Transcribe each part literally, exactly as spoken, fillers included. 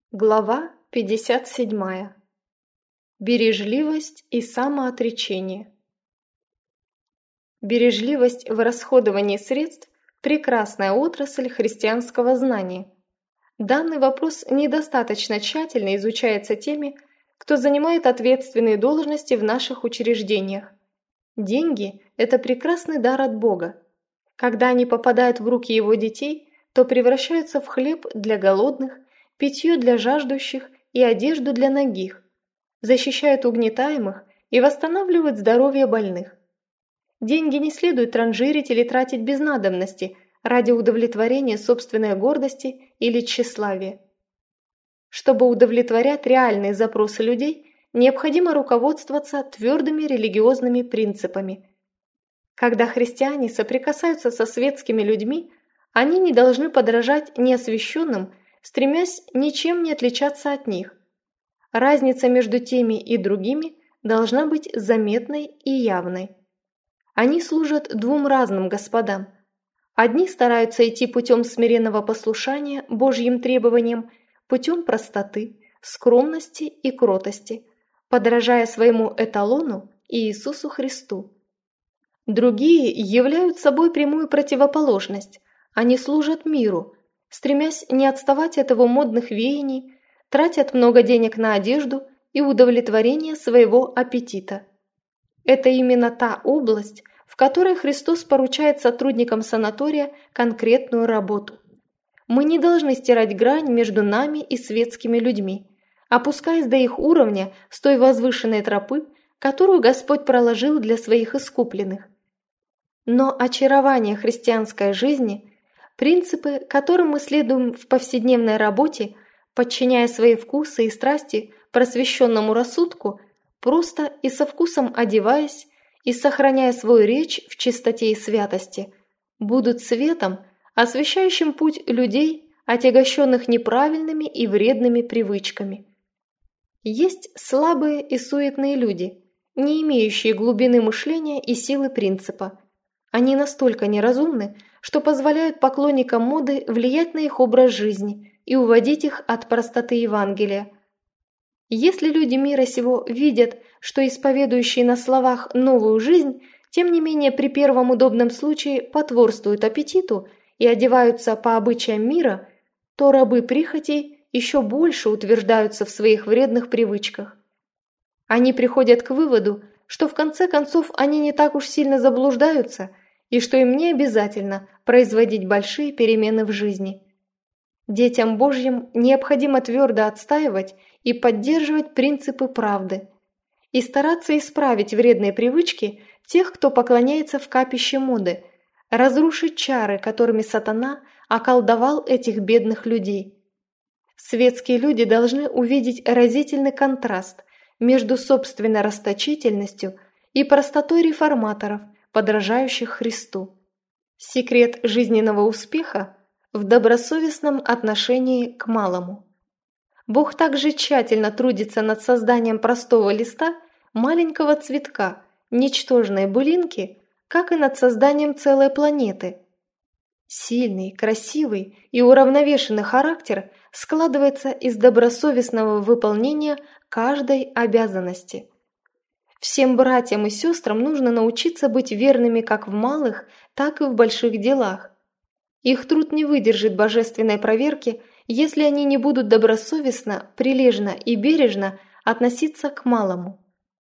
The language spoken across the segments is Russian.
Глава пятьдесят седьмая. Бережливость и самоотречение. Бережливость в расходовании средств – прекрасная отрасль христианского знания. Данный вопрос недостаточно тщательно изучается теми, кто занимает ответственные должности в наших учреждениях. Деньги – это прекрасный дар от Бога. Когда они попадают в руки Его детей, то превращаются в хлеб для голодных, питье для жаждущих и одежду для нагих, защищают угнетаемых и восстанавливают здоровье больных. Деньги не следует транжирить или тратить без надобности ради удовлетворения собственной гордости или тщеславия. Чтобы удовлетворять реальные запросы людей, необходимо руководствоваться твердыми религиозными принципами. Когда христиане соприкасаются со светскими людьми, они не должны подражать неосвященным, стремясь ничем не отличаться от них. Разница между теми и другими должна быть заметной и явной. Они служат двум разным господам. Одни стараются идти путем смиренного послушания Божьим требованиям, путем простоты, скромности и кротости, подражая своему эталону Иисусу Христу. Другие являют собой прямую противоположность. Они служат миру, стремясь не отставать от его модных веяний, тратят много денег на одежду и удовлетворение своего аппетита. Это именно та область, в которой Христос поручает сотрудникам санатория конкретную работу. Мы не должны стирать грань между нами и светскими людьми, опускаясь до их уровня с той возвышенной тропы, которую Господь проложил для своих искупленных. Но очарование христианской жизни – принципы, которым мы следуем в повседневной работе, подчиняя свои вкусы и страсти просвещенному рассудку, просто и со вкусом одеваясь и сохраняя свою речь в чистоте и святости, будут светом, освещающим путь людей, отягощенных неправильными и вредными привычками. Есть слабые и суетные люди, не имеющие глубины мышления и силы принципа. Они настолько неразумны, что позволяют поклонникам моды влиять на их образ жизни и уводить их от простоты Евангелия. Если люди мира сего видят, что исповедующие на словах новую жизнь, тем не менее при первом удобном случае потворствуют аппетиту и одеваются по обычаям мира, то рабы прихотей еще больше утверждаются в своих вредных привычках. Они приходят к выводу, что в конце концов они не так уж сильно заблуждаются и что им не обязательно производить большие перемены в жизни. Детям Божьим необходимо твердо отстаивать и поддерживать принципы правды и стараться исправить вредные привычки тех, кто поклоняется в капище моды, разрушить чары, которыми сатана околдовал этих бедных людей. Светские люди должны увидеть разительный контраст между собственной расточительностью и простотой реформаторов, подражающих Христу. Секрет жизненного успеха в добросовестном отношении к малому. Бог также тщательно трудится над созданием простого листа, маленького цветка, ничтожной былинки, как и над созданием целой планеты. Сильный, красивый и уравновешенный характер складывается из добросовестного выполнения каждой обязанности. Всем братьям и сестрам нужно научиться быть верными как в малых, так и в больших делах. Их труд не выдержит божественной проверки, если они не будут добросовестно, прилежно и бережно относиться к малому.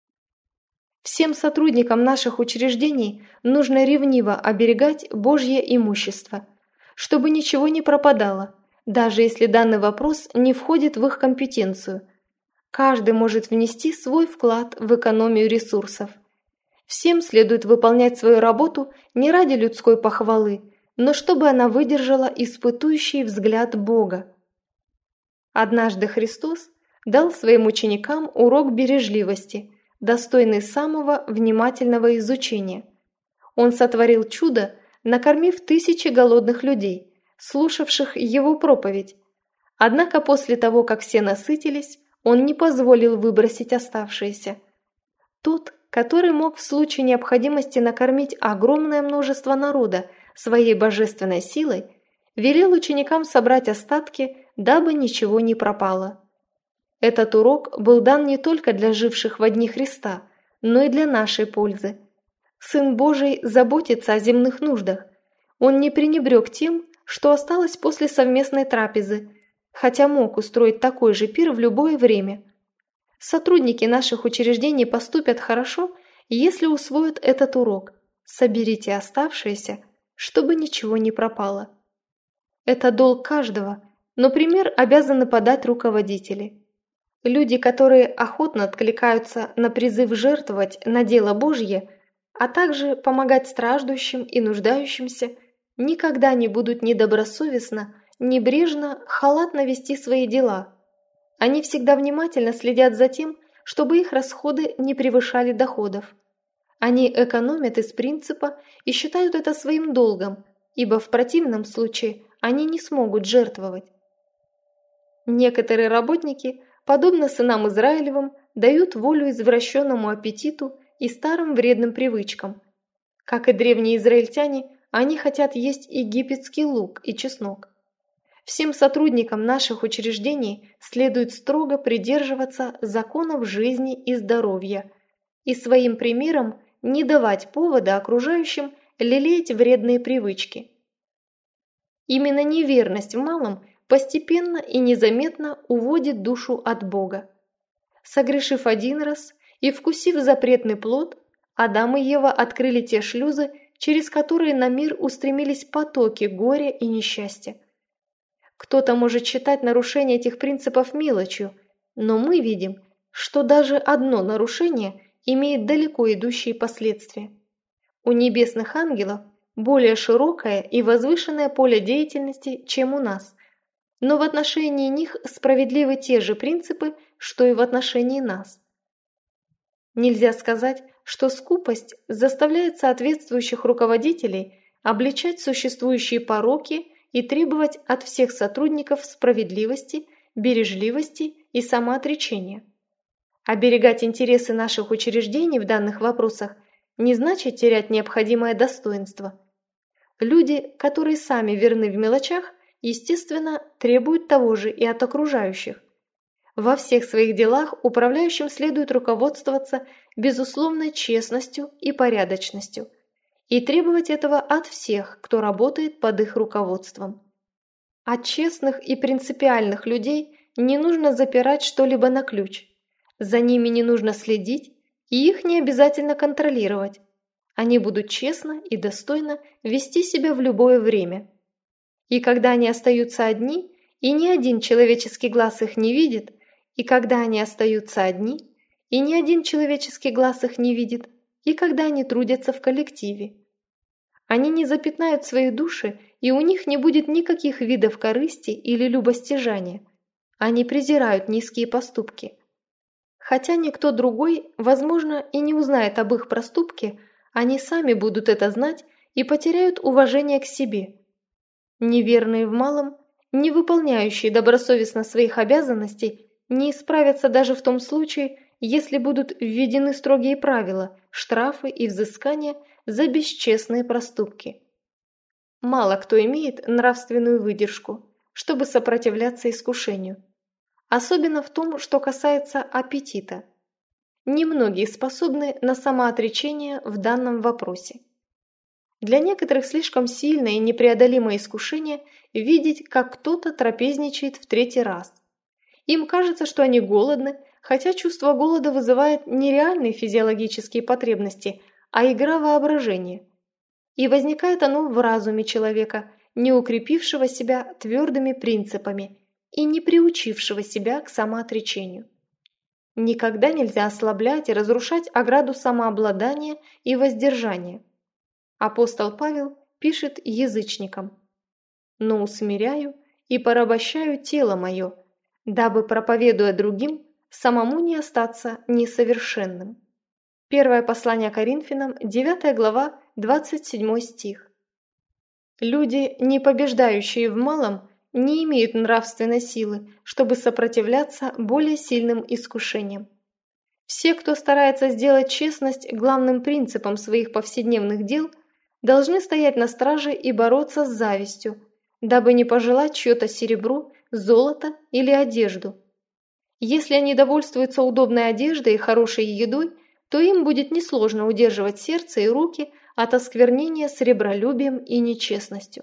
Всем сотрудникам наших учреждений нужно ревниво оберегать Божье имущество, чтобы ничего не пропадало, даже если данный вопрос не входит в их компетенцию. Каждый может внести свой вклад в экономию ресурсов. Всем следует выполнять свою работу не ради людской похвалы, но чтобы она выдержала испытующий взгляд Бога. Однажды Христос дал своим ученикам урок бережливости, достойный самого внимательного изучения. Он сотворил чудо, накормив тысячи голодных людей, слушавших его проповедь. Однако после того, как все насытились, он не позволил выбросить оставшиеся. Тот, который мог в случае необходимости накормить огромное множество народа своей божественной силой, велел ученикам собрать остатки, дабы ничего не пропало. Этот урок был дан не только для живших во дни Христа, но и для нашей пользы. Сын Божий заботится о земных нуждах. Он не пренебрег тем, что осталось после совместной трапезы, хотя мог устроить такой же пир в любое время. Сотрудники наших учреждений поступят хорошо, если усвоят этот урок. Соберите оставшееся, чтобы ничего не пропало. Это долг каждого, но пример обязаны подать руководители. Люди, которые охотно откликаются на призыв жертвовать на дело Божье, а также помогать страждущим и нуждающимся, никогда не будут недобросовестно, небрежно, халатно вести свои дела. Они всегда внимательно следят за тем, чтобы их расходы не превышали доходов. Они экономят из принципа и считают это своим долгом, ибо в противном случае они не смогут жертвовать. Некоторые работники, подобно сынам Израилевым, дают волю извращенному аппетиту и старым вредным привычкам. Как и древние израильтяне, они хотят есть египетский лук и чеснок. Всем сотрудникам наших учреждений следует строго придерживаться законов жизни и здоровья и своим примером не давать повода окружающим лелеять вредные привычки. Именно неверность в малом постепенно и незаметно уводит душу от Бога. Согрешив один раз и вкусив запретный плод, Адам и Ева открыли те шлюзы, через которые на мир устремились потоки горя и несчастья. Кто-то может считать нарушение этих принципов мелочью, но мы видим, что даже одно нарушение имеет далеко идущие последствия. У небесных ангелов более широкое и возвышенное поле деятельности, чем у нас, но в отношении них справедливы те же принципы, что и в отношении нас. Нельзя сказать, что скупость заставляет соответствующих руководителей обличать существующие пороки и требовать от всех сотрудников справедливости, бережливости и самоотречения. Оберегать интересы наших учреждений в данных вопросах не значит терять необходимое достоинство. Люди, которые сами верны в мелочах, естественно, требуют того же и от окружающих. Во всех своих делах управляющим следует руководствоваться безусловной честностью и порядочностью и требовать этого от всех, кто работает под их руководством. От честных и принципиальных людей не нужно запирать что-либо на ключ. За ними не нужно следить, и их не обязательно контролировать. Они будут честно и достойно вести себя в любое время. И когда они остаются одни, и ни один человеческий глаз их не видит, и когда они остаются одни, и ни один человеческий глаз их не видит, и когда они трудятся в коллективе. Они не запятнают свои души, и у них не будет никаких видов корысти или любостяжания. Они презирают низкие поступки. Хотя никто другой, возможно, и не узнает об их проступке, они сами будут это знать и потеряют уважение к себе. Неверные в малом, не выполняющие добросовестно своих обязанностей, не исправятся даже в том случае, если будут введены строгие правила, штрафы и взыскания за бесчестные проступки. Мало кто имеет нравственную выдержку, чтобы сопротивляться искушению. Особенно в том, что касается аппетита. Немногие способны на самоотречение в данном вопросе. Для некоторых слишком сильное и непреодолимое искушение видеть, как кто-то трапезничает в третий раз. Им кажется, что они голодны, хотя чувство голода вызывает не реальные физиологические потребности, а игра воображения. И возникает оно в разуме человека, не укрепившего себя твердыми принципами и не приучившего себя к самоотречению. Никогда нельзя ослаблять и разрушать ограду самообладания и воздержания. Апостол Павел пишет язычникам: «Но усмиряю и порабощаю тело мое, дабы, проповедуя другим, самому не остаться несовершенным». Первое послание Коринфянам, девятая глава, двадцать седьмой стих. Люди, не побеждающие в малом, не имеют нравственной силы, чтобы сопротивляться более сильным искушениям. Все, кто старается сделать честность главным принципом своих повседневных дел, должны стоять на страже и бороться с завистью, дабы не пожелать чье-то серебро, золото или одежду. Если они довольствуются удобной одеждой и хорошей едой, то им будет несложно удерживать сердце и руки от осквернения сребролюбием и нечестностью.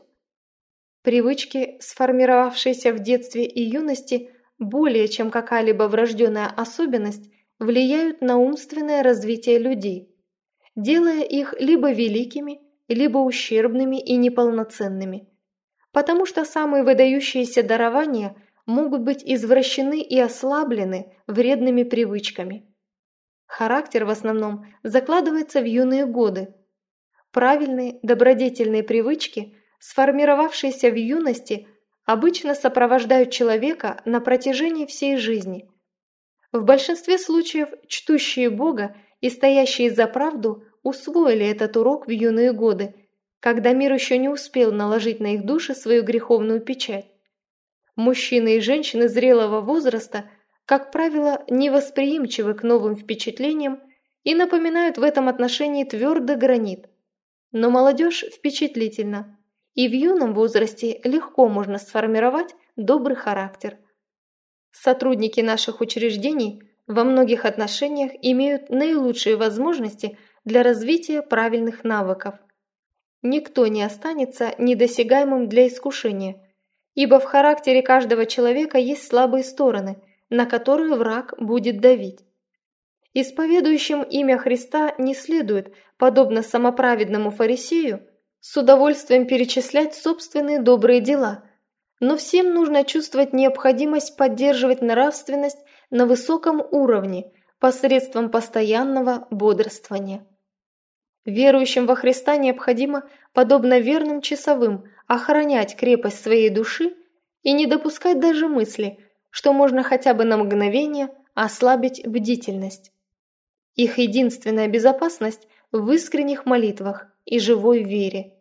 Привычки, сформировавшиеся в детстве и юности, более чем какая-либо врожденная особенность, влияют на умственное развитие людей, делая их либо великими, либо ущербными и неполноценными, потому что самые выдающиеся дарования могут быть извращены и ослаблены вредными привычками. Характер в основном закладывается в юные годы. Правильные, добродетельные привычки, сформировавшиеся в юности, обычно сопровождают человека на протяжении всей жизни. В большинстве случаев чтущие Бога и стоящие за правду усвоили этот урок в юные годы, когда мир еще не успел наложить на их души свою греховную печать. Мужчины и женщины зрелого возраста, как правило, невосприимчивы к новым впечатлениям и напоминают в этом отношении твердый гранит. Но молодежь впечатлительна, и в юном возрасте легко можно сформировать добрый характер. Сотрудники наших учреждений во многих отношениях имеют наилучшие возможности для развития правильных навыков. Никто не останется недосягаемым для искушения, ибо в характере каждого человека есть слабые стороны, на которые враг будет давить. Исповедующим имя Христа не следует, подобно самоправедному фарисею, с удовольствием перечислять собственные добрые дела, но всем нужно чувствовать необходимость поддерживать нравственность на высоком уровне посредством постоянного бодрствования. Верующим во Христа необходимо, подобно верным часовым, охранять крепость своей души и не допускать даже мысли, что можно хотя бы на мгновение ослабить бдительность. Их единственная безопасность в искренних молитвах и живой вере.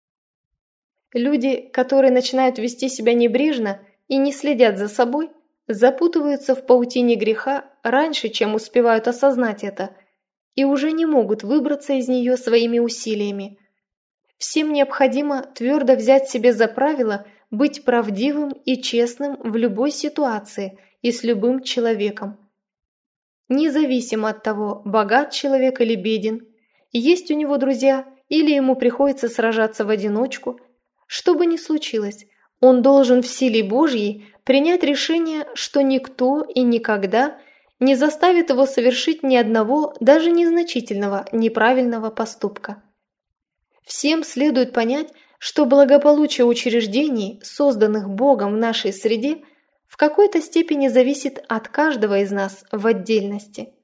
Люди, которые начинают вести себя небрежно и не следят за собой, запутываются в паутине греха раньше, чем успевают осознать это, и уже не могут выбраться из нее своими усилиями. Всем необходимо твердо взять себе за правило быть правдивым и честным в любой ситуации и с любым человеком. Независимо от того, богат человек или беден, есть у него друзья или ему приходится сражаться в одиночку, что бы ни случилось, он должен в силе Божьей принять решение, что никто и никогда не заставит его совершить ни одного, даже незначительного, неправильного поступка. Всем следует понять, что благополучие учреждений, созданных Богом в нашей среде, в какой-то степени зависит от каждого из нас в отдельности.